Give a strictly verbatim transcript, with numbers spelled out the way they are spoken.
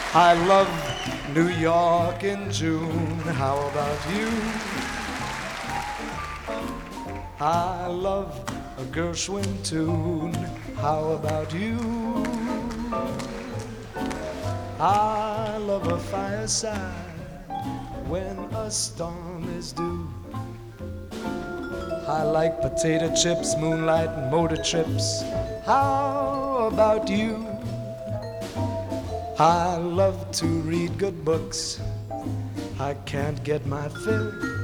I love New York in June. How about you? I love a Gershwin tune. How about you? I love a fireside when a storm is due. I like potato chips, moonlight, and motor trips. How about you? I love to read good books. I can't get my fill.